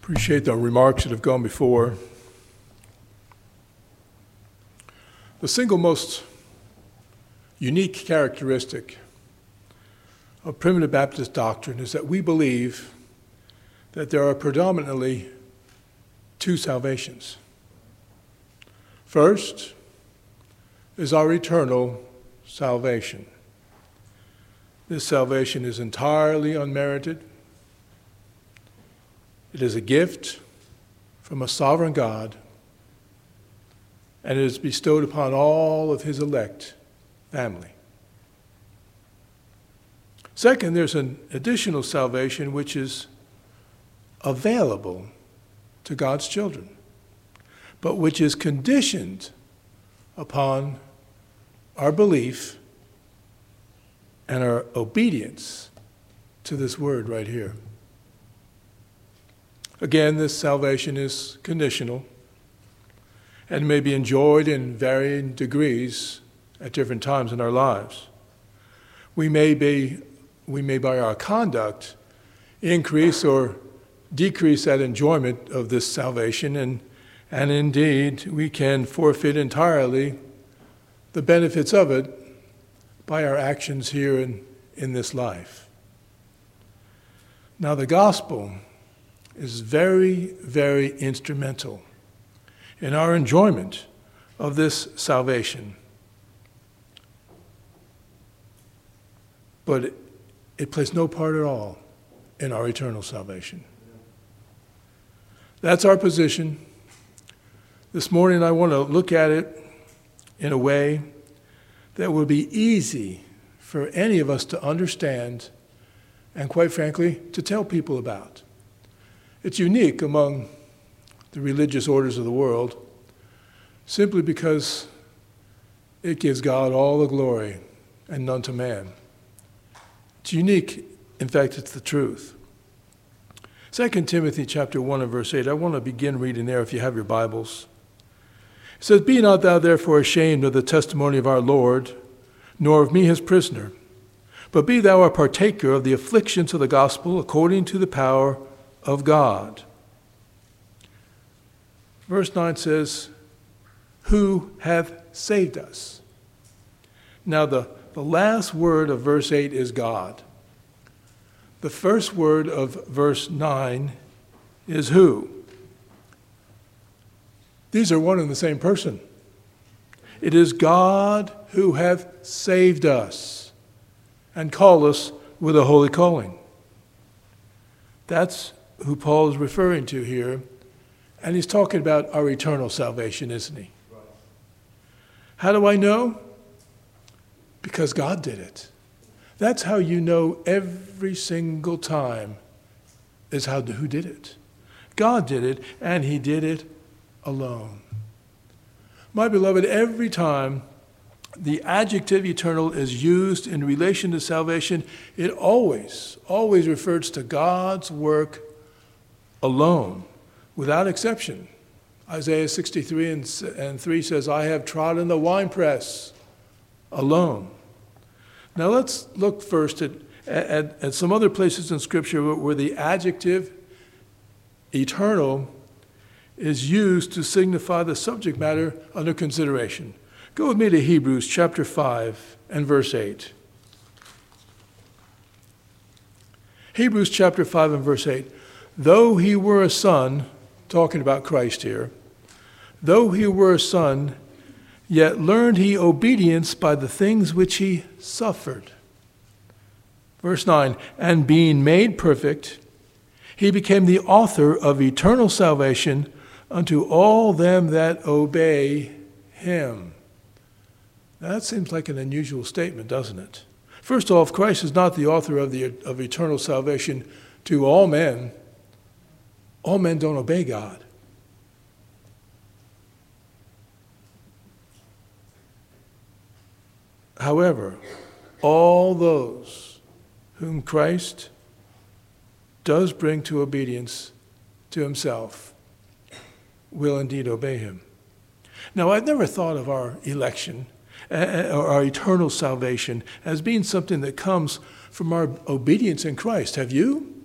Appreciate the remarks that have gone before. The single most unique characteristic of primitive Baptist doctrine is that we believe that there are predominantly two salvations. First is our eternal salvation. This salvation is entirely unmerited. It is a gift from a sovereign God, and it is bestowed upon all of his elect family. Second, there's an additional salvation which is available to God's children, but which is conditioned upon our belief and our obedience to this word right here. Again, this salvation is conditional and may be enjoyed in varying degrees at different times in our lives. We may by our conduct increase or decrease that enjoyment of this salvation, and indeed we can forfeit entirely the benefits of it by our actions here in this life. Now the gospel is very, very instrumental in our enjoyment of this salvation. But it plays no part at all in our eternal salvation. That's our position. This morning I want to look at it in a way that will be easy for any of us to understand and, quite frankly, to tell people about. It's unique among the religious orders of the world simply because it gives God all the glory and none to man. It's unique. In fact, it's the truth. 2 Timothy chapter 1 and verse 8, I want to begin reading there if you have your Bibles. It says, "Be not thou therefore ashamed of the testimony of our Lord, nor of me his prisoner, but be thou a partaker of the afflictions of the gospel according to the power of God." Verse 9 says, "Who hath saved us." Now the last word of verse 8 is God. The first word of verse 9 is who. These are one and the same person. It is God who hath saved us and called us with a holy calling. That's who Paul is referring to here, and he's talking about our eternal salvation, isn't he? Right. How do I know? Because God did it. That's how you know every single time is who did it. God did it, and he did it alone. My beloved, every time the adjective eternal is used in relation to salvation, it always refers to God's work alone, without exception. Isaiah 63 and 3 says, "I have trodden the winepress alone." Now let's look first at some other places in Scripture where the adjective eternal is used to signify the subject matter under consideration. Go with me to Hebrews chapter 5 and verse 8. Hebrews chapter 5 and verse 8. "Though he were a son," talking about Christ here, "though he were a son, yet learned he obedience by the things which he suffered." Verse 9, "And being made perfect, he became the author of eternal salvation unto all them that obey him." That seems like an unusual statement, doesn't it? First off, Christ is not the author of eternal salvation to all men. All men don't obey God. However, all those whom Christ does bring to obedience to himself will indeed obey him. Now, I've never thought of our election or our eternal salvation as being something that comes from our obedience in Christ. Have you?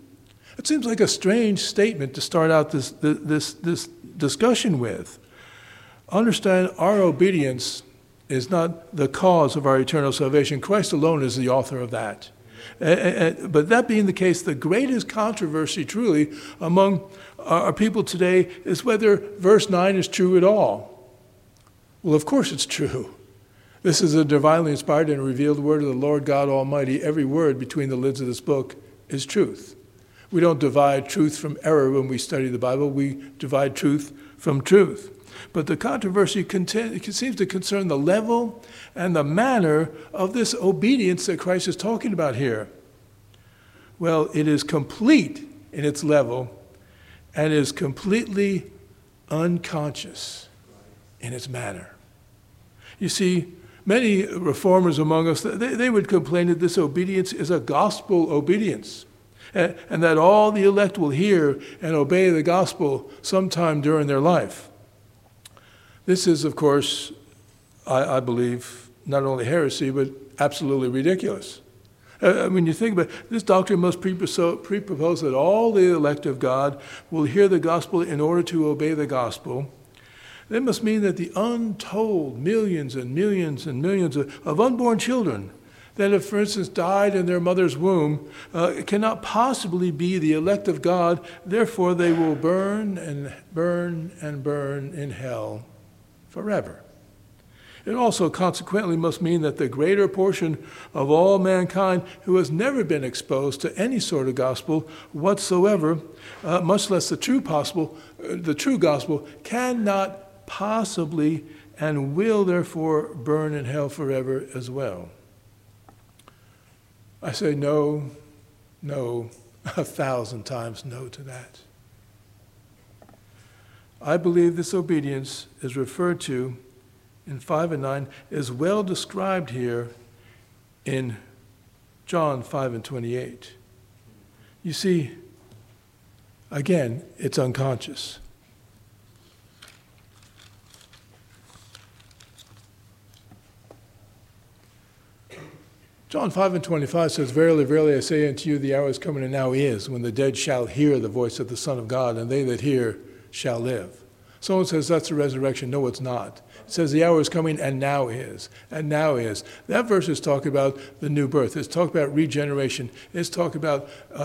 It seems like a strange statement to start out this discussion with. Understand, our obedience is not the cause of our eternal salvation. Christ alone is the author of that. But that being the case, the greatest controversy truly among our people today is whether verse 9 is true at all. Well, of course it's true. This is a divinely inspired and revealed word of the Lord God Almighty. Every word between the lids of this book is truth. We don't divide truth from error when we study the Bible. We divide truth from truth. But the controversy seems to concern the level and the manner of this obedience that Christ is talking about here. Well, it is complete in its level and is completely unconscious in its manner. You see, many reformers among us, they would complain that this obedience is a gospel obedience, and that all the elect will hear and obey the gospel sometime during their life. This is, of course, I believe, not only heresy, but absolutely ridiculous. When you think about it, this doctrine must presuppose that all the elect of God will hear the gospel in order to obey the gospel. That must mean that the untold millions and millions and millions of unborn children that have, for instance, died in their mother's womb cannot possibly be the elect of God. Therefore, they will burn and burn and burn in hell forever. It also consequently must mean that the greater portion of all mankind who has never been exposed to any sort of gospel whatsoever, much less the true gospel, cannot possibly and will therefore burn in hell forever as well. I say no, 1,000 times no to that. I believe this obedience is referred to in 5 and 9 is well described here in John 5 and 28. You see, again, it's unconscious. John 5 and 25 says, "Verily, verily, I say unto you, the hour is coming, and now is, when the dead shall hear the voice of the Son of God, and they that hear shall live." Someone says that's the resurrection. No, it's not. It says the hour is coming, and now is. And now is. That verse is talking about the new birth. It's talking about regeneration. It's talking about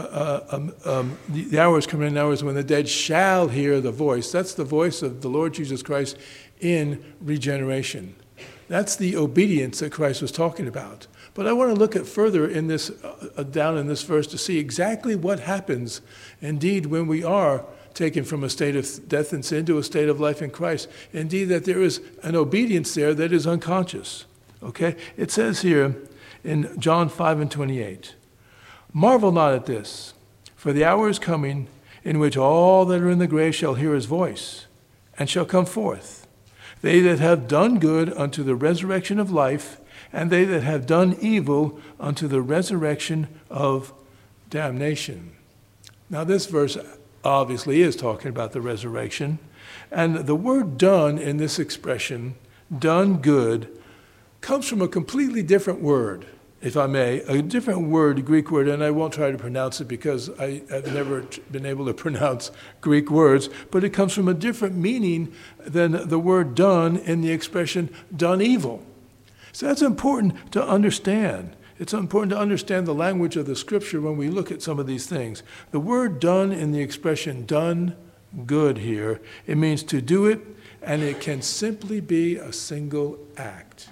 the hour is coming, and now is, when the dead shall hear the voice. That's the voice of the Lord Jesus Christ in regeneration. That's the obedience that Christ was talking about. But I want to look at further in this, down in this verse, to see exactly what happens indeed when we are taken from a state of death and sin to a state of life in Christ. Indeed, that there is an obedience there that is unconscious. Okay? It says here in John 5 and 28, "Marvel not at this, for the hour is coming in which all that are in the grave shall hear his voice, and shall come forth. They that have done good unto the resurrection of life, and they that have done evil unto the resurrection of damnation." Now this verse obviously is talking about the resurrection. And the word done in this expression, done good, comes from a completely different word, if I may, a different word, Greek word, and I won't try to pronounce it because I have never been able to pronounce Greek words, but it comes from a different meaning than the word done in the expression done evil. So that's important to understand. It's important to understand the language of the Scripture when we look at some of these things. The word done in the expression done good here, it means to do it, and it can simply be a single act.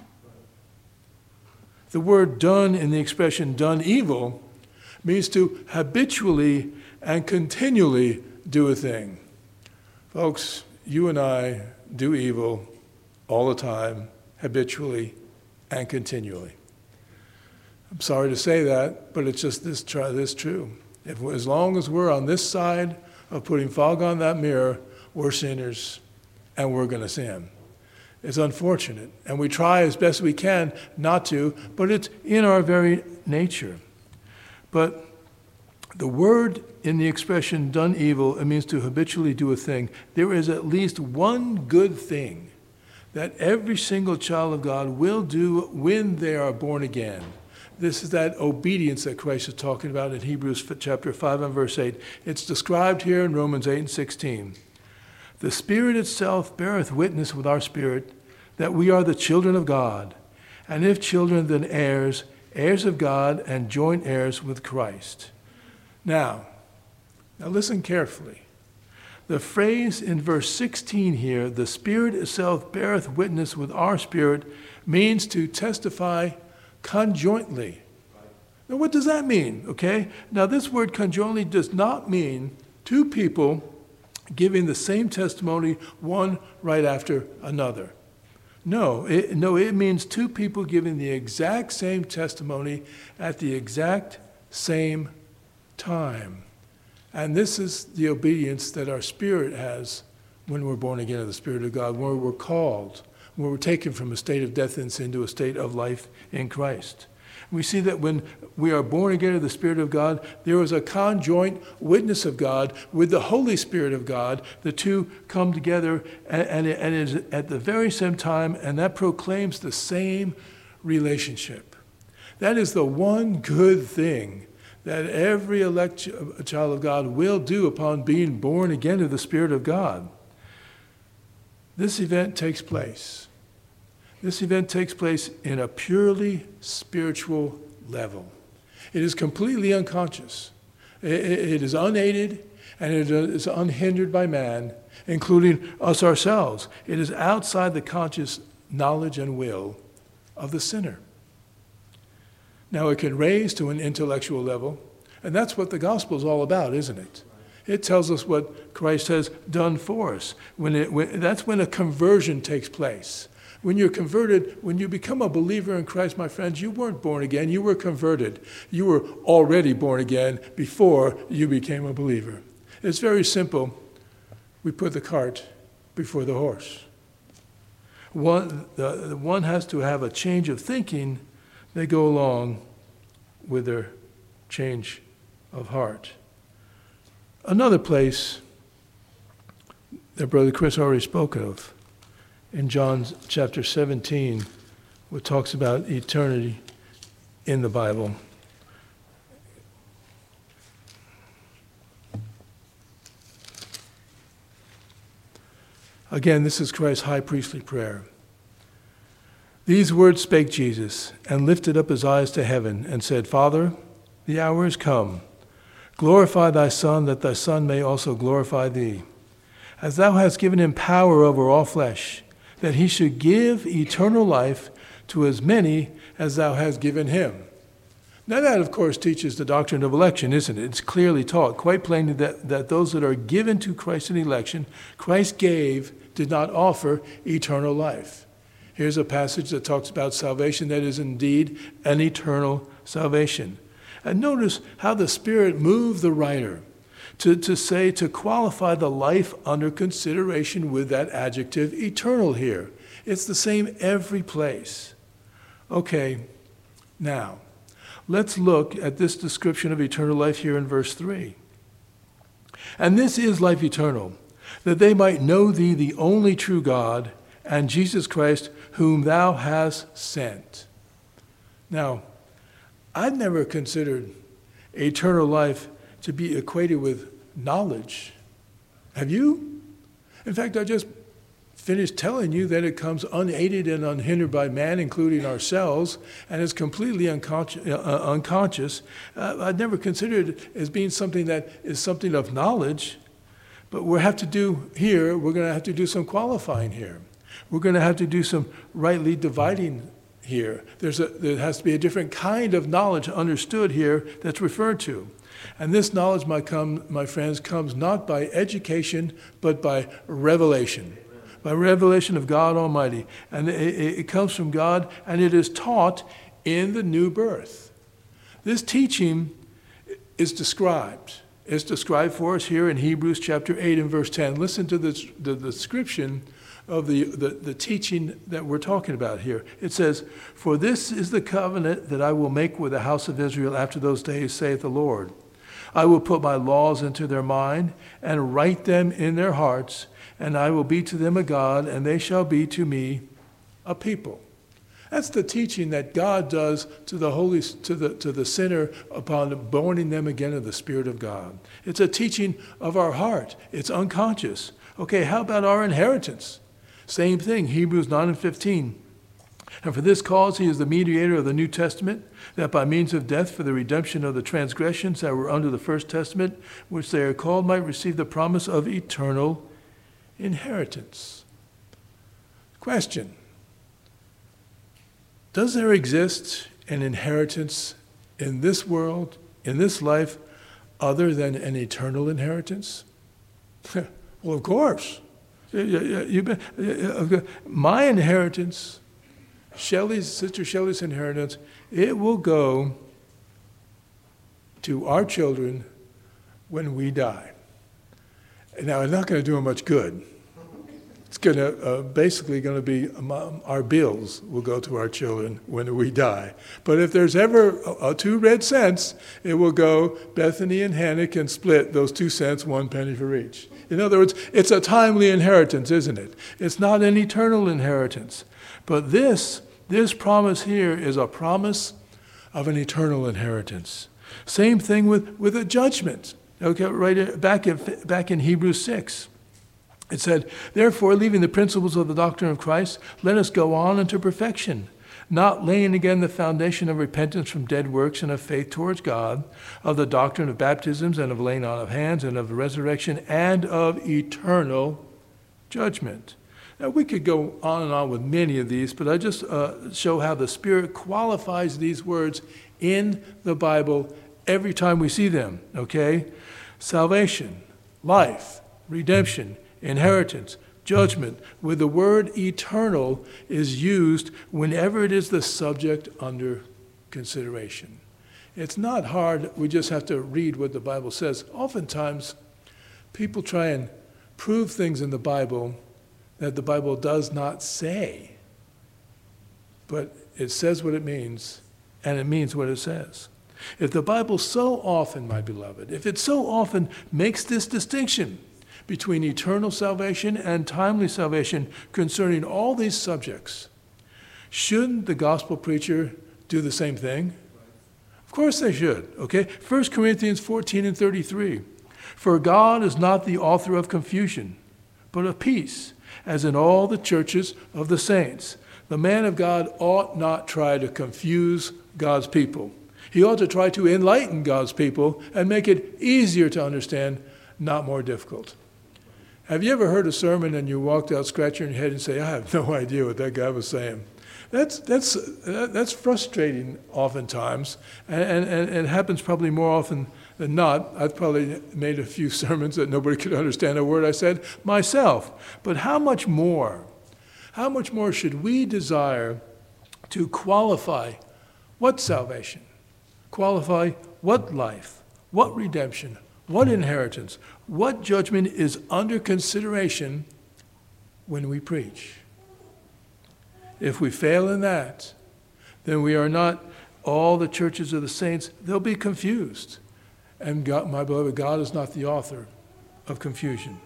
The word done in the expression done evil means to habitually and continually do a thing. Folks, you and I do evil all the time, habitually and continually. I'm sorry to say that, but it's just this true. As long as we're on this side of putting fog on that mirror, we're sinners, and we're going to sin. It's unfortunate, and we try as best we can not to, but it's in our very nature. But the word in the expression done evil, it means to habitually do a thing. There is at least one good thing that every single child of God will do when they are born again. This is that obedience that Christ is talking about in Hebrews chapter 5 and verse 8. It's described here in Romans 8 and 16. The Spirit itself beareth witness with our spirit that we are the children of God. And if children, then heirs, heirs of God, and joint heirs with Christ. Now listen carefully. The phrase in verse 16 here, the Spirit itself beareth witness with our spirit, means to testify conjointly. Now what does that mean? Okay? Now this word conjointly does not mean two people giving the same testimony, one right after another. No, it means two people giving the exact same testimony at the exact same time. And this is the obedience that our spirit has when we're born again of the Spirit of God, when we're called, when we're taken from a state of death and sin to a state of life in Christ. We see that when we are born again of the Spirit of God, there is a conjoint witness of God with the Holy Spirit of God. The two come together and it is at the very same time, and that proclaims the same relationship. That is the one good thing that every elect child of God will do upon being born again of the Spirit of God. This event takes place. This event takes place in a purely spiritual level. It is completely unconscious. It is unaided and it is unhindered by man, including us ourselves. It is outside the conscious knowledge and will of the sinner. Now it can raise to an intellectual level, and that's what the gospel is all about, isn't it? It tells us what Christ has done for us. That's when a conversion takes place. When you're converted, when you become a believer in Christ, my friends, you weren't born again, you were converted. You were already born again before you became a believer. It's very simple. We put the cart before the horse. One has to have a change of thinking. They go along with their change of heart. Another place that Brother Chris already spoke of, in John chapter 17, which talks about eternity in the Bible. Again, this is Christ's high priestly prayer. These words spake Jesus, and lifted up his eyes to heaven, and said, Father, the hour is come. Glorify thy Son, that thy Son may also glorify thee. As thou hast given him power over all flesh, that he should give eternal life to as many as thou hast given him. Now that, of course, teaches the doctrine of election, isn't it? It's clearly taught quite plainly that those that are given to Christ in election, Christ did not offer eternal life. Here's a passage that talks about salvation that is indeed an eternal salvation. And notice how the Spirit moved the writer to qualify the life under consideration with that adjective eternal here. It's the same every place. Okay, now, let's look at this description of eternal life here in verse 3. And this is life eternal, that they might know thee, the only true God, and Jesus Christ, whom thou hast sent. Now, I'd never considered eternal life to be equated with knowledge. Have you? In fact, I just finished telling you that it comes unaided and unhindered by man, including ourselves, and is completely unconscious. I'd never considered it as being something that is something of knowledge. But we're going to have to do some qualifying here. We're going to have to do some rightly dividing here. There has to be a different kind of knowledge understood here that's referred to. And this knowledge, my friends, comes not by education, but by revelation. By revelation of God Almighty. And it comes from God, and it is taught in the new birth. This teaching is described. It's described for us here in Hebrews chapter 8 and verse 10. Listen to the description of the teaching that we're talking about here. It says, For this is the covenant that I will make with the house of Israel after those days, saith the Lord. I will put my laws into their mind and write them in their hearts, and I will be to them a God, and they shall be to me a people. That's the teaching that God does to the sinner upon borning them again of the Spirit of God. It's a teaching of our heart. It's unconscious. Okay, how about our inheritance? Same thing, Hebrews 9:15. And for this cause he is the mediator of the New Testament, that by means of death for the redemption of the transgressions that were under the first testament, which they are called, might receive the promise of eternal inheritance. Question: does there exist an inheritance in this world, in this life, other than an eternal inheritance? Well, of course. My inheritance, Sister Shelley's inheritance, it will go to our children when we die. Now, it's not going to do them much good. It's going to basically going to be our bills will go to our children when we die. But if there's ever 2 red cents, it will go. Bethany and Hannah can split those 2 cents, 1 penny for each. In other words, it's a timely inheritance, isn't it? It's not an eternal inheritance. But this promise here is a promise of an eternal inheritance. Same thing with a judgment. Okay, right back in Hebrews 6. It said, therefore, leaving the principles of the doctrine of Christ, let us go on unto perfection, not laying again the foundation of repentance from dead works and of faith towards God, of the doctrine of baptisms and of laying on of hands and of the resurrection and of eternal judgment. Now, we could go on and on with many of these, but I just show how the Spirit qualifies these words in the Bible every time we see them, okay? Salvation, life, redemption, inheritance, judgment, with the word eternal is used whenever it is the subject under consideration. It's not hard. We just have to read what the Bible says. Oftentimes, people try and prove things in the Bible that the Bible does not say. But it says what it means, and it means what it says. If the Bible so often, my beloved, if it so often makes this distinction between eternal salvation and timely salvation concerning all these subjects, shouldn't the gospel preacher do the same thing? Of course they should, okay? 1 Corinthians 14:33. For God is not the author of confusion, but of peace, as in all the churches of the saints. The man of God ought not try to confuse God's people. He ought to try to enlighten God's people and make it easier to understand, not more difficult. Have you ever heard a sermon and you walked out scratching your head and say, I have no idea what that guy was saying? That's frustrating oftentimes, and it happens probably more often than not. I've probably made a few sermons that nobody could understand a word I said myself. But how much more should we desire to qualify what salvation, qualify what life, what redemption, what inheritance, what judgment is under consideration when we preach? If we fail in that, then we are not all the churches of the saints. They'll be confused. And God, my beloved, God is not the author of confusion.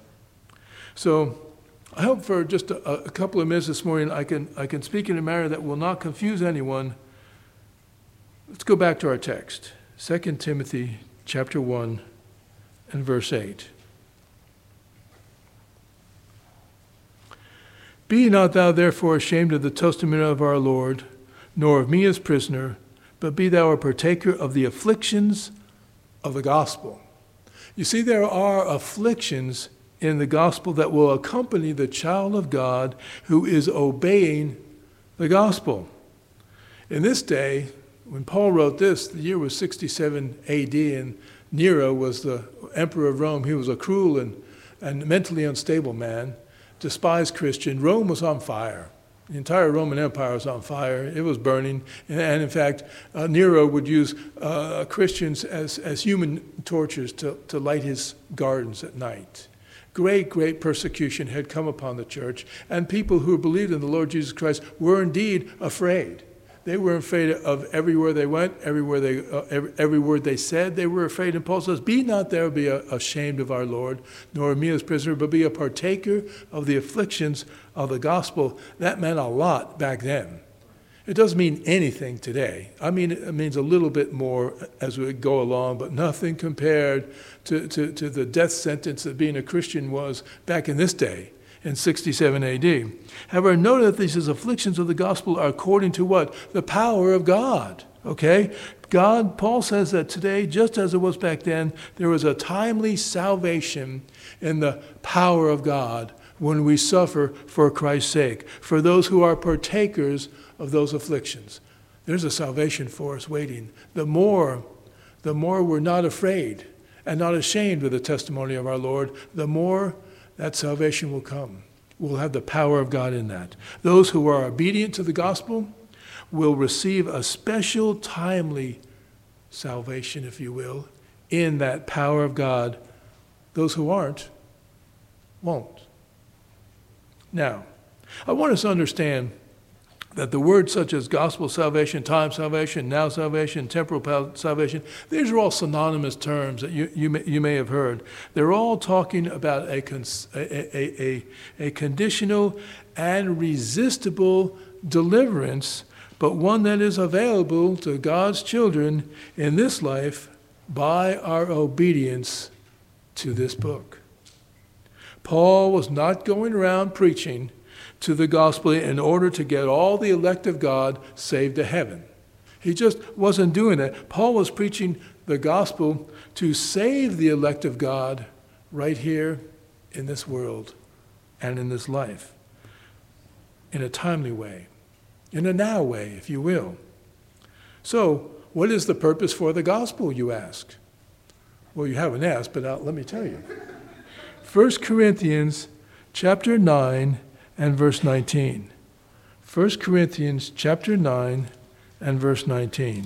So I hope for just a couple of minutes this morning I can speak in a manner that will not confuse anyone. Let's go back to our text, 2 Timothy chapter 1 and verse 8. Be not thou therefore ashamed of the testimony of our Lord, nor of me as prisoner, but be thou a partaker of the afflictions of the gospel. You see, there are afflictions in the gospel that will accompany the child of God who is obeying the gospel. In this day, when Paul wrote this, the year was 67 AD, and Nero was the emperor of Rome. He was a cruel and mentally unstable man, despised Christian. Rome was on fire. The entire Roman Empire was on fire. It was burning. And in fact, Nero would use Christians as human torches to light his gardens at night. Great persecution had come upon the church, and people who believed in the Lord Jesus Christ were indeed afraid. They were afraid of everywhere they went, every word they said. They were afraid. And Paul says, be not there be ashamed of our Lord, nor of me as prisoner, but be a partaker of the afflictions of the gospel. That meant a lot back then. It doesn't mean anything today. I mean, it means a little bit more as we go along, but nothing compared to the death sentence that being a Christian was back in this day, in 67 AD. However, note that these afflictions of the gospel are according to what? The power of God, okay? God, Paul says that today, just as it was back then, there was a timely salvation in the power of God when we suffer for Christ's sake, for those who are partakers of those afflictions. There's a salvation for us waiting. The more we're not afraid and not ashamed of the testimony of our Lord, the more that salvation will come. We'll have the power of God in that. Those who are obedient to the gospel will receive a special timely salvation, if you will, in that power of God. Those who aren't, won't. Now, I want us to understand that the words such as gospel salvation, time salvation, now salvation, temporal salvation, these are all synonymous terms that you may have heard. They're all talking about a conditional and resistible deliverance, but one that is available to God's children in this life by our obedience to this book. Paul was not going around preaching to the gospel in order to get all the elect of God saved to heaven. He just wasn't doing that. Paul was preaching the gospel to save the elect of God right here in this world and in this life, in a timely way, in a now way, if you will. So, what is the purpose for the gospel, you ask? Well, you haven't asked, but let me tell you. 1 Corinthians chapter 9 and verse 19. 1 Corinthians chapter 9 and verse 19.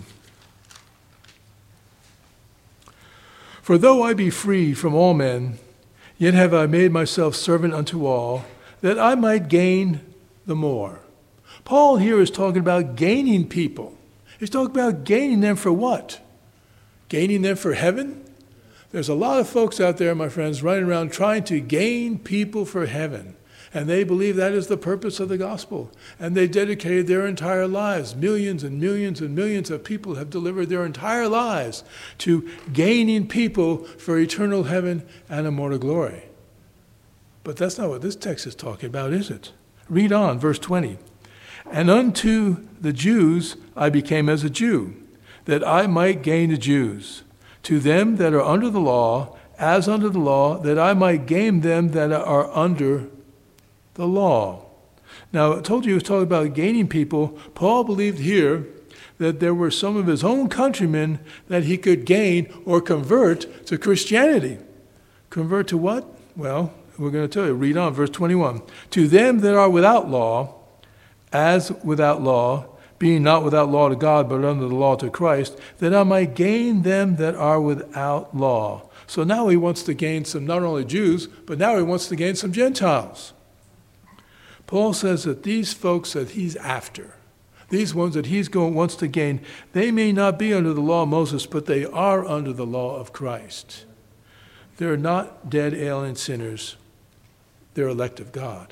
For though I be free from all men, yet have I made myself servant unto all, that I might gain the more. Paul here is talking about gaining people. He's talking about gaining them for what? Gaining them for heaven? There's a lot of folks out there, my friends, running around trying to gain people for heaven. And they believe that is the purpose of the gospel. And they dedicated their entire lives. Millions and millions and millions of people have delivered their entire lives to gaining people for eternal heaven and immortal glory. But that's not what this text is talking about, is it? Read on, verse 20. And unto the Jews I became as a Jew, that I might gain the Jews. To them that are under the law, as under the law, that I might gain them that are under the law. Now, I told you he was talking about gaining people. Paul believed here that there were some of his own countrymen that he could gain or convert to Christianity. Convert to what? Well, we're going to tell you. Read on, verse 21. To them that are without law, as without law, being not without law to God, but under the law to Christ, that I might gain them that are without law. So now he wants to gain some, not only Jews, but now he wants to gain some Gentiles. Paul says that these folks that he's after, these ones that wants to gain, they may not be under the law of Moses, but they are under the law of Christ. They're not dead alien sinners. They're elect of God.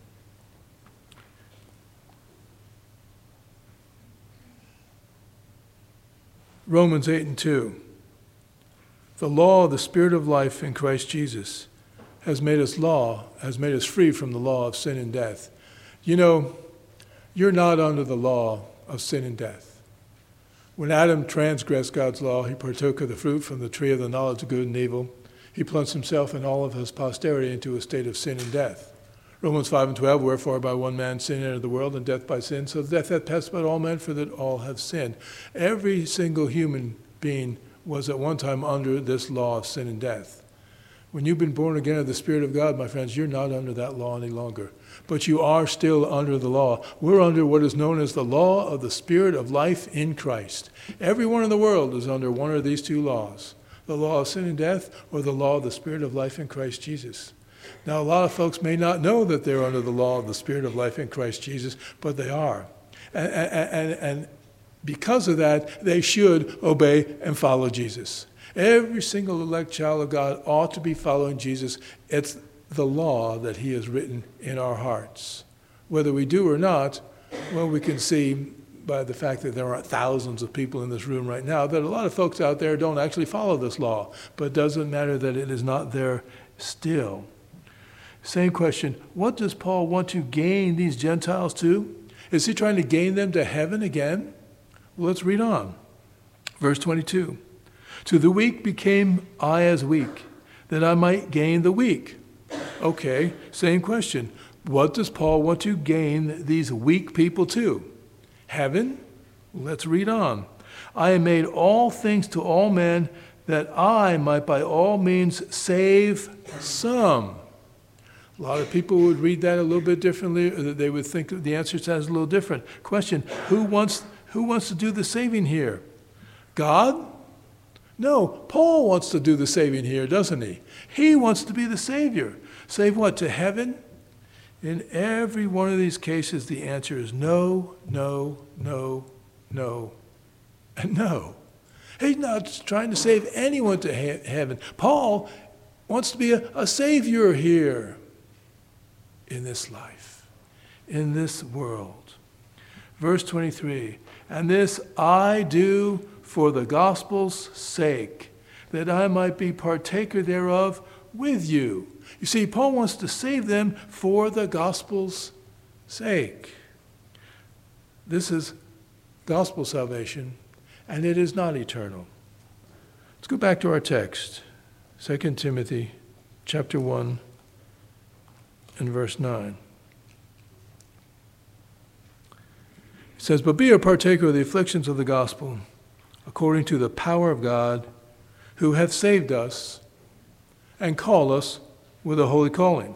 Romans 8 and 2. The law of the Spirit of life in Christ Jesus has made us free from the law of sin and death. You know, you're not under the law of sin and death. When Adam transgressed God's law, he partook of the fruit from the tree of the knowledge of good and evil. He plunged himself and all of his posterity into a state of sin and death. Romans 5 and 12, wherefore by one man sin entered the world, and death by sin, so death hath passed by all men, for that all have sinned. Every single human being was at one time under this law of sin and death. When you've been born again of the Spirit of God, my friends, you're not under that law any longer. But you are still under the law. We're under what is known as the law of the Spirit of life in Christ. Everyone in the world is under one of these two laws, the law of sin and death or the law of the Spirit of life in Christ Jesus. Now, a lot of folks may not know that they're under the law of the Spirit of life in Christ Jesus, but they are. And because of that, they should obey and follow Jesus. Every single elect child of God ought to be following Jesus. It's the law that he has written in our hearts. Whether we do or not, well, we can see by the fact that there are thousands of people in this room right now, that a lot of folks out there don't actually follow this law. But it doesn't matter that it is not there still. Same question, what does Paul want to gain these Gentiles to? Is he trying to gain them to heaven again? Well, let's read on. Verse 22. To the weak became I as weak, that I might gain the weak. Okay, same question. What does Paul want to gain these weak people to? Heaven? Let's read on. I have made all things to all men, that I might by all means save some. A lot of people would read that a little bit differently, or they would think the answer sounds a little different. Question, who wants to do the saving here? God? No, Paul wants to do the saving here, doesn't he? He wants to be the Savior. Save what, to heaven? In every one of these cases, the answer is no, no, no, no, and no. He's not trying to save anyone to heaven. Paul wants to be a Savior here in this life, in this world. Verse 23, and this I do for the gospel's sake, that I might be partaker thereof with you. You see, Paul wants to save them for the gospel's sake. This is gospel salvation, and it is not eternal. Let's go back to our text, 2 Timothy chapter 1 and verse 9. It says, but be a partaker of the afflictions of the gospel, according to the power of God, who hath saved us and called us with a holy calling.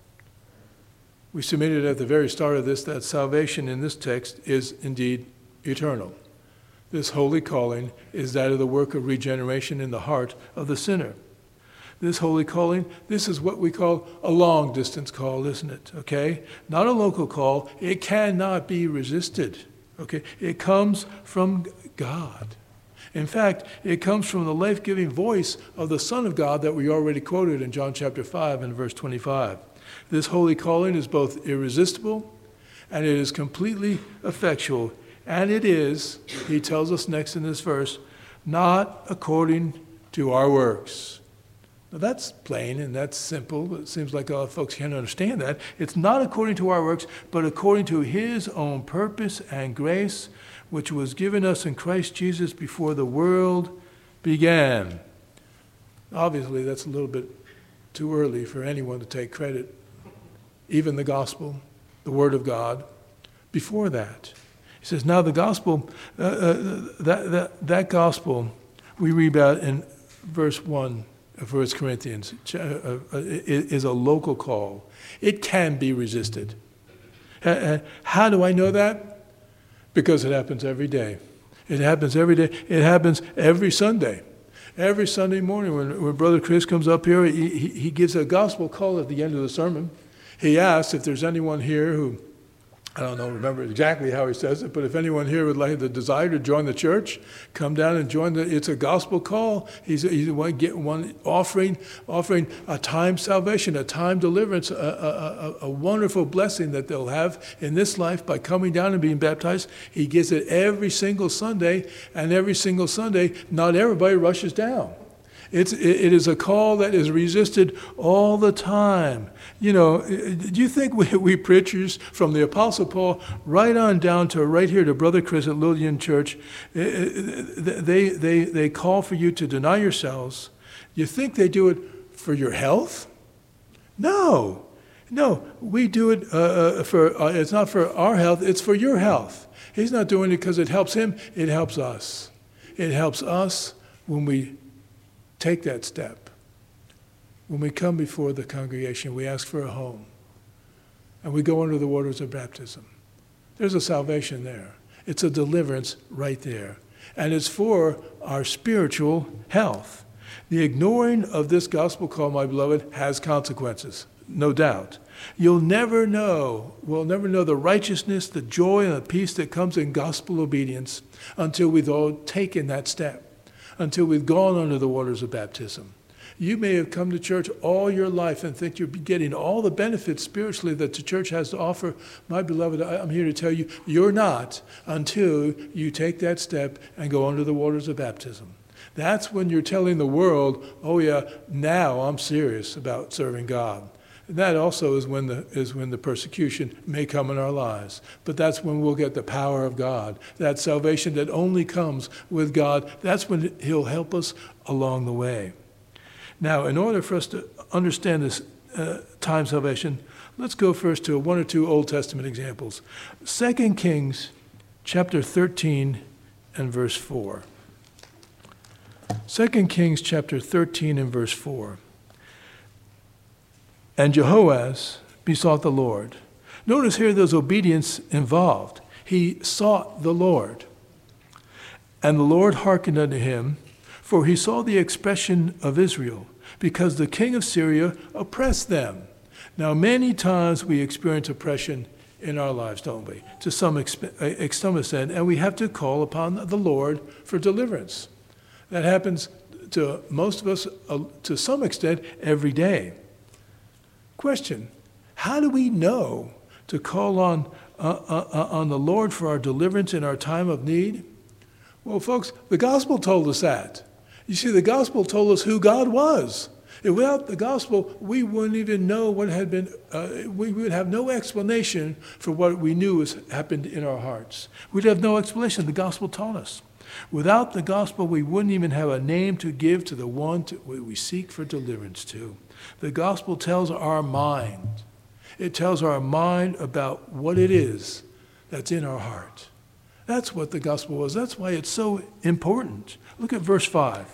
We submitted at the very start of this that salvation in this text is indeed eternal. This holy calling is that of the work of regeneration in the heart of the sinner. This holy calling, this is what we call a long-distance call, isn't it? Okay? Not a local call. It cannot be resisted. Okay? It comes from God. In fact, it comes from the life-giving voice of the Son of God that we already quoted in John chapter 5 and verse 25. This holy calling is both irresistible and it is completely effectual. And it is, he tells us next in this verse, not according to our works. Now that's plain and that's simple, but it seems like a lot of folks can't understand that. It's not according to our works, but according to his own purpose and grace, which was given us in Christ Jesus before the world began. Obviously, that's a little bit too early for anyone to take credit, even the gospel, the word of God, before that. He says, now the gospel, that gospel we read about in verse 1 of 1 Corinthians is a local call. It can be resisted. How do I know that? Because it happens every day. It happens every day. It happens every Sunday. Every Sunday morning when Brother Chris comes up here, he gives a gospel call at the end of the sermon. He asks if there's anyone here who, I don't know, remember exactly how he says it, but if anyone here would like the desire to join the church, come down and join it's a gospel call. He's offering a time salvation, a time deliverance, a wonderful blessing that they'll have in this life by coming down and being baptized. He gives it every single Sunday, and every single Sunday, not everybody rushes down. It is a call that is resisted all the time. You know, do you think we preachers from the Apostle Paul right on down to right here to Brother Chris at Lillian Church, they call for you to deny yourselves? You think they do it for your health? No, we do it it's not for our health, it's for your health. He's not doing it because it helps him, it helps us. It helps us when we take that step. When we come before the congregation, we ask for a home, and we go under the waters of baptism. There's a salvation there. It's a deliverance right there. And it's for our spiritual health. The ignoring of this gospel call, my beloved, has consequences, no doubt. We'll never know the righteousness, the joy, and the peace that comes in gospel obedience until we've all taken that step, until we've gone under the waters of baptism. You may have come to church all your life and think you're getting all the benefits spiritually that the church has to offer. My beloved, I'm here to tell you, you're not until you take that step and go under the waters of baptism. That's when you're telling the world, oh yeah, now I'm serious about serving God. And that also is when the persecution may come in our lives. But that's when we'll get the power of God. That salvation that only comes with God, that's when He'll help us along the way. Now, in order for us to understand this time salvation, let's go first to one or two Old Testament examples. 2 Kings chapter 13 and verse 4. 2 Kings chapter 13 and verse 4. And Jehoaz besought the Lord. Notice here there's obedience involved. He sought the Lord. And the Lord hearkened unto him, for he saw the expression of Israel, because the king of Syria oppressed them. Now, many times we experience oppression in our lives, don't we? To some extent, and we have to call upon the Lord for deliverance. That happens to most of us, to some extent, every day. Question, how do we know to call on the Lord for our deliverance in our time of need? Well, folks, the gospel told us that. You see, the gospel told us who God was. And without the gospel, we wouldn't even know what had been, we would have no explanation for what we knew has happened in our hearts. We'd have no explanation. The gospel taught us. Without the gospel, we wouldn't even have a name to give to the one we seek for deliverance to. The gospel tells our mind. It tells our mind about what it is that's in our heart. That's what the gospel was. That's why it's so important. Look at verse 5.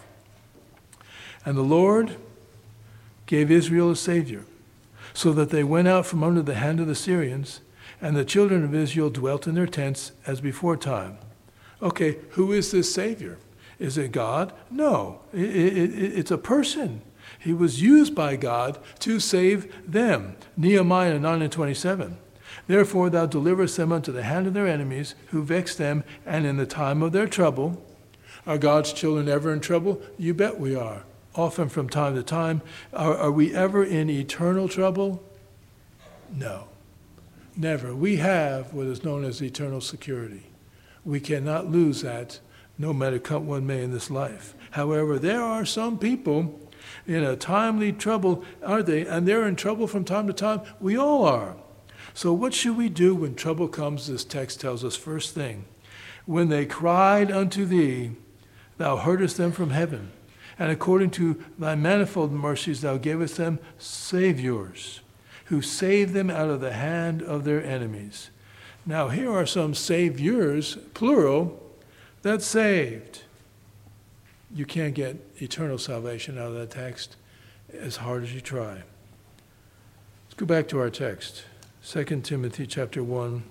And the Lord gave Israel a Savior, so that they went out from under the hand of the Syrians, and the children of Israel dwelt in their tents as before time. Okay, who is this Savior? Is it God? No, it's a person. He was used by God to save them. Nehemiah 9 and 27. Therefore thou deliverest them unto the hand of their enemies, who vex them, and in the time of their trouble. Are God's children ever in trouble? You bet we are. Often from time to time. Are we ever in eternal trouble? No, never. We have what is known as eternal security. We cannot lose that, no matter what may in this life. However, there are some people in a timely trouble, aren't they? And they're in trouble from time to time. We all are. So what should we do when trouble comes? This text tells us first thing. When they cried unto thee, thou heardest them from heaven. And according to thy manifold mercies, thou gavest them saviors, who saved them out of the hand of their enemies. Now, here are some saviors, plural, that saved. You can't get eternal salvation out of that text as hard as you try. Let's go back to our text, 2 Timothy chapter 1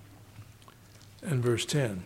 and verse 10.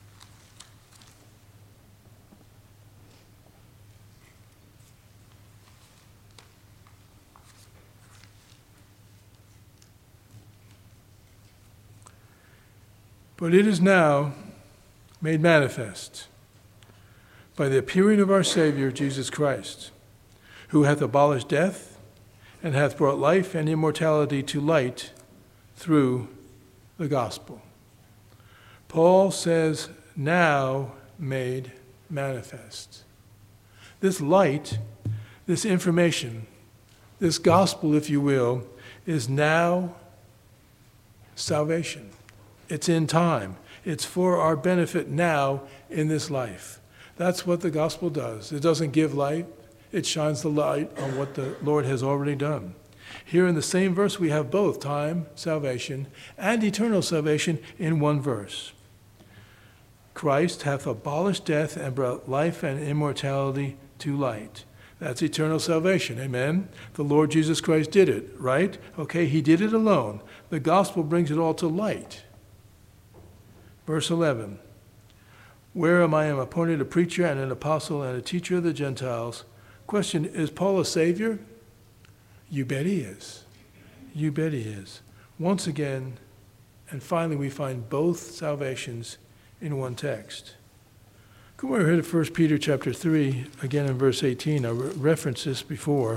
But it is now made manifest by the appearing of our Savior, Jesus Christ, who hath abolished death and hath brought life and immortality to light through the gospel. Paul says, now made manifest. This light, this information, this gospel, if you will, is now salvation. It's in time. It's for our benefit now in this life. That's what the gospel does. It doesn't give light. It shines the light on what the Lord has already done. Here in the same verse, we have both time, salvation, and eternal salvation in one verse. Christ hath abolished death and brought life and immortality to light. That's eternal salvation, amen? The Lord Jesus Christ did it, right? Okay, he did it alone. The gospel brings it all to light. Verse 11, wherein I am appointed a preacher and an apostle and a teacher of the Gentiles. Question, is Paul a savior? You bet he is. You bet he is. Once again, and finally we find both salvations in one text. Come over here to 1 Peter chapter 3, again in verse 18. I referenced this before.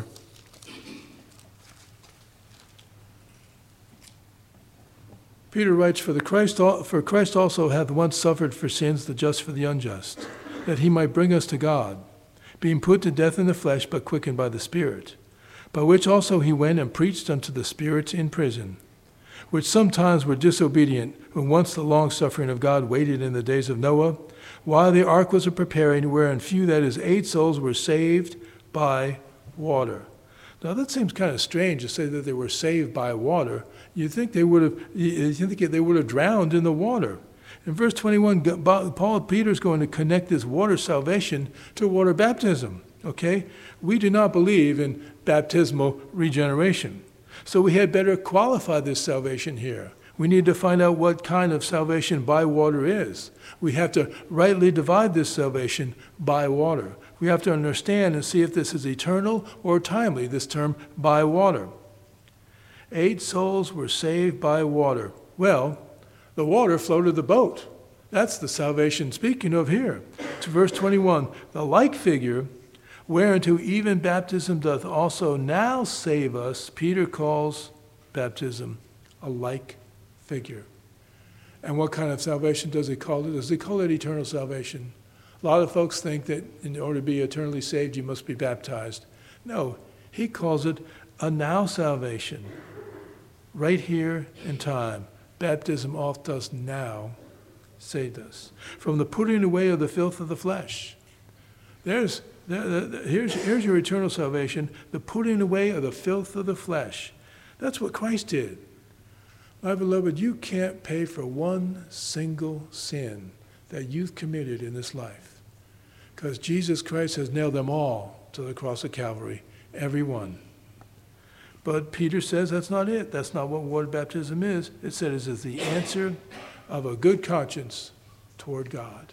Peter writes, For Christ also hath once suffered for sins, the just for the unjust, that he might bring us to God, being put to death in the flesh, but quickened by the Spirit, by which also he went and preached unto the spirits in prison, which sometimes were disobedient, when once the long-suffering of God waited in the days of Noah, while the ark was a preparing, wherein few, that is, 8 souls, were saved by water. Now that seems kind of strange to say that they were saved by water. You think they would have drowned in the water. In verse 21, Peter's going to connect this water salvation to water baptism. Okay? We do not believe in baptismal regeneration. So we had better qualify this salvation here. We need to find out what kind of salvation by water is. We have to rightly divide this salvation by water. We have to understand and see if this is eternal or timely, this term by water. 8 souls were saved by water. Well, the water floated the boat. That's the salvation speaking of here. To verse 21, the like figure, whereunto even baptism doth also now save us, Peter calls baptism a like figure. And what kind of salvation does he call it? Does he call it eternal salvation? A lot of folks think that in order to be eternally saved, you must be baptized. No, he calls it a now salvation, right here in time. Baptism oft does now save us from the putting away of the filth of the flesh. Here's your eternal salvation, the putting away of the filth of the flesh. That's what Christ did. My beloved, you can't pay for one single sin that you've committed in this life, because Jesus Christ has nailed them all to the cross of Calvary, every one. But Peter says that's not it. That's not what water baptism is. It says it's the answer of a good conscience toward God.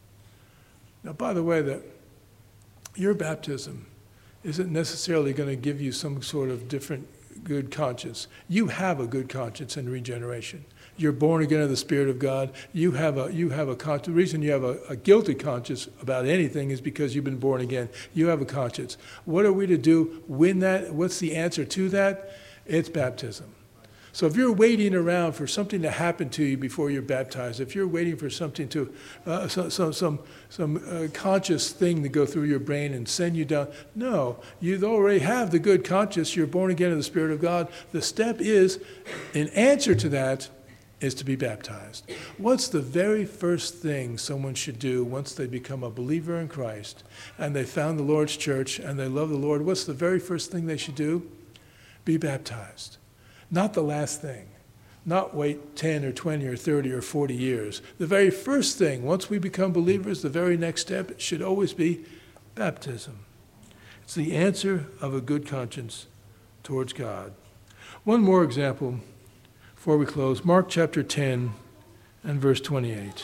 Now, by the way, that your baptism isn't necessarily going to give you some sort of different good conscience. You have a good conscience in regeneration. You're born again of the Spirit of God. You have a conscience. The reason you have a guilty conscience about anything is because you've been born again. You have a conscience. What are we to do when that? What's the answer to that? It's baptism. So if you're waiting around for something to happen to you before you're baptized, if you're waiting for something to, some conscious thing to go through your brain and send you down, no, you already have the good conscience. You're born again of the Spirit of God. The step is, in answer to that, is to be baptized. What's the very first thing someone should do once they become a believer in Christ and they found the Lord's church and they love the Lord? What's the very first thing they should do? Be baptized. Not the last thing. Not wait 10 or 20 or 30 or 40 years. The very first thing, once we become believers, the very next step should always be baptism. It's the answer of a good conscience towards God. One more example before we close. Mark chapter 10 and verse 28.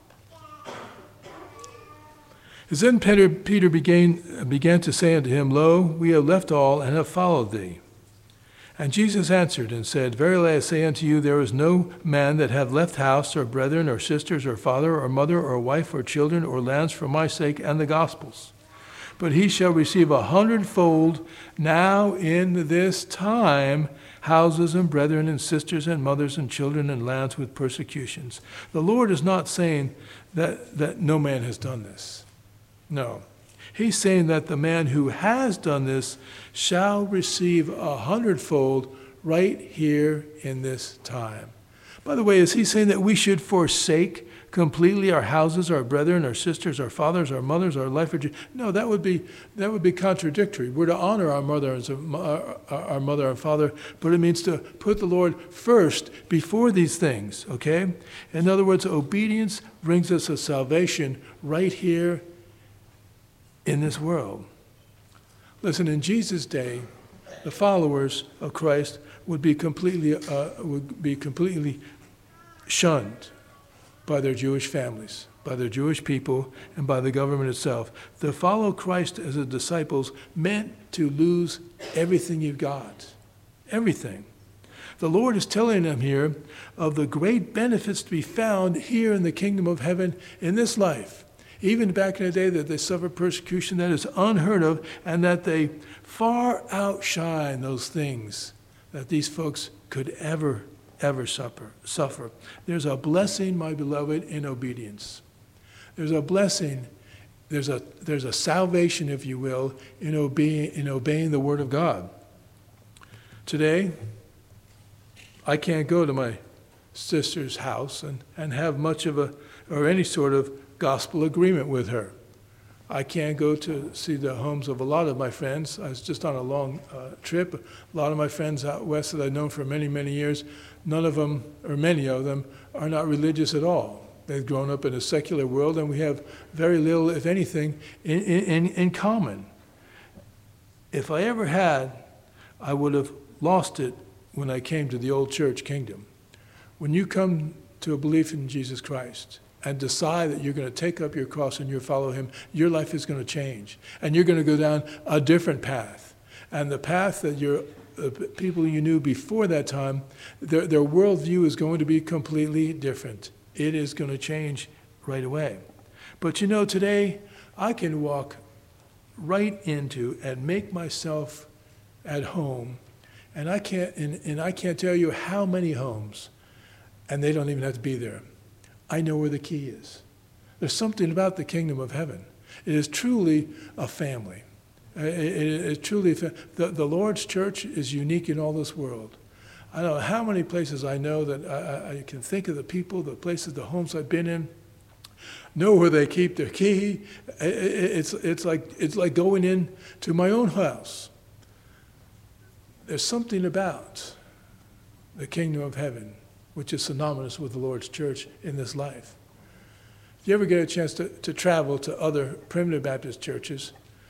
As then Peter began to say unto him, Lo, we have left all and have followed thee. And Jesus answered and said, Verily I say unto you, there is no man that hath left house, or brethren, or sisters, or father, or mother, or wife, or children, or lands for my sake and the gospel's, but he shall receive 100-fold now in this time houses and brethren and sisters and mothers and children and lands with persecutions. The Lord is not saying that no man has done this. No. He's saying that the man who has done this shall receive 100-fold right here in this time. By the way, is he saying that we should forsake completely our houses, our brethren, our sisters, our fathers, our mothers, our life? No, that would be contradictory. We're to honor our mother and father, but it means to put the Lord first before these things, okay? In other words, obedience brings us a salvation right here in this world. Listen, in Jesus' day, the followers of Christ would be completely shunned by their Jewish families, by their Jewish people, and by the government itself. To follow Christ as a disciples meant to lose everything you've got. Everything. The Lord is telling them here of the great benefits to be found here in the kingdom of heaven in this life. even back in the day, that they suffered persecution that is unheard of, and that they far outshine those things that these folks could ever suffer. There's a blessing, my beloved, in obedience. There's a blessing, there's a salvation, if you will, in obeying the Word of God. Today, I can't go to my sister's house and have much of or any sort of gospel agreement with her. I can't go to see the homes of a lot of my friends. I was just on a long trip. A lot of my friends out west that I've known for many, many years, none of them, or many of them, are not religious at all. They've grown up in a secular world, and we have very little, if anything, in common. If I ever had, I would have lost it when I came to the old church kingdom. When you come to a belief in Jesus Christ and decide that you're going to take up your cross and you follow him, your life is going to change. And you're going to go down a different path. And the path that people you knew before that time, their worldview is going to be completely different. It is going to change right away. But you know, today I can walk right into and make myself at home, and I can't tell you how many homes, and they don't even have to be there. I know where the key is. There's something about the kingdom of heaven. It is truly a family. It is truly the Lord's church is unique in all this world. I don't know how many places I know that I can think of the people, the places, the homes I've been in, know where they keep their key. It's like going in to my own house. There's something about the kingdom of heaven which is synonymous with the Lord's church in this life. If you ever get a chance to travel to other primitive Baptist churches,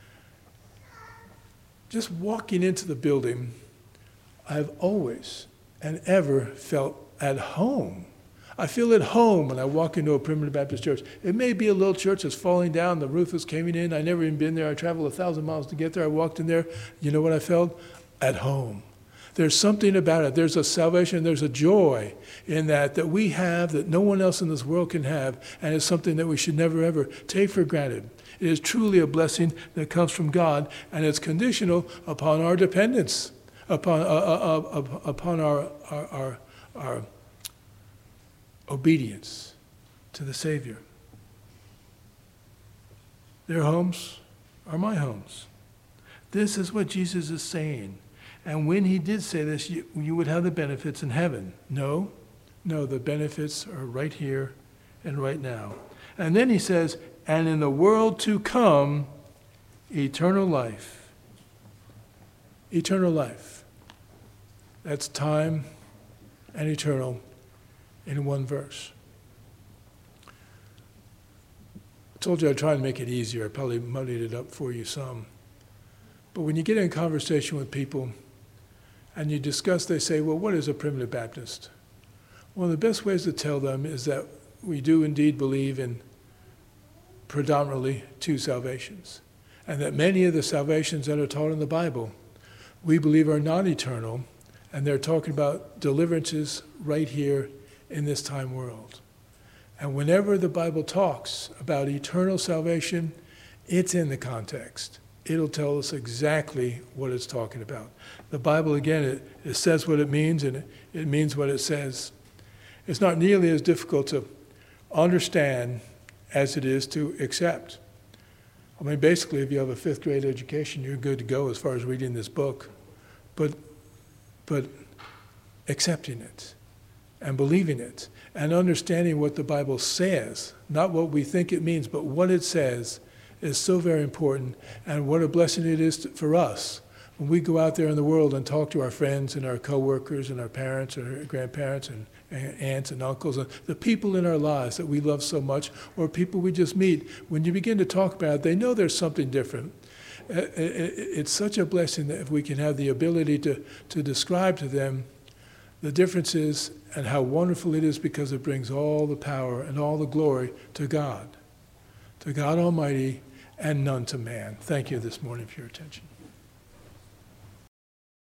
just walking into the building, I've always and ever felt at home. I feel at home when I walk into a primitive Baptist church. It may be a little church that's falling down, the roof is caving in. I never even been there. I traveled 1,000 miles to get there. I walked in there. You know what I felt? At home. There's something about it. There's a salvation, there's a joy in that we have that no one else in this world can have, and it's something that we should never, ever take for granted. It is truly a blessing that comes from God, and it's conditional upon our dependence, upon our obedience to the Savior. Their homes are my homes. This is what Jesus is saying. And when he did say this, you would have the benefits in heaven. No, the benefits are right here and right now. And then he says, and in the world to come, eternal life. Eternal life. That's time and eternal in one verse. I told you I'd try and make it easier. I probably muddied it up for you some. But when you get in conversation with people and you discuss, they say, well, what is a primitive Baptist? One of the best ways to tell them is that we do indeed believe in predominantly two salvations, and that many of the salvations that are taught in the Bible we believe are not eternal, and they're talking about deliverances right here in this time world. And whenever the Bible talks about eternal salvation, it's in the context. It'll tell us exactly what it's talking about. The Bible, again, it says what it means, and it means what it says. It's not nearly as difficult to understand as it is to accept. I mean, basically, if you have a 5th grade education, you're good to go as far as reading this book. But accepting it and believing it and understanding what the Bible says, not what we think it means, but what it says, is so very important, and what a blessing it is for us when we go out there in the world and talk to our friends and our coworkers and our parents and our grandparents and aunts and uncles and the people in our lives that we love so much, or people we just meet. When you begin to talk about it, they know there's something different. It's such a blessing that if we can have the ability to describe to them the differences and how wonderful it is, because it brings all the power and all the glory to God Almighty, and none to man. Thank you this morning for your attention.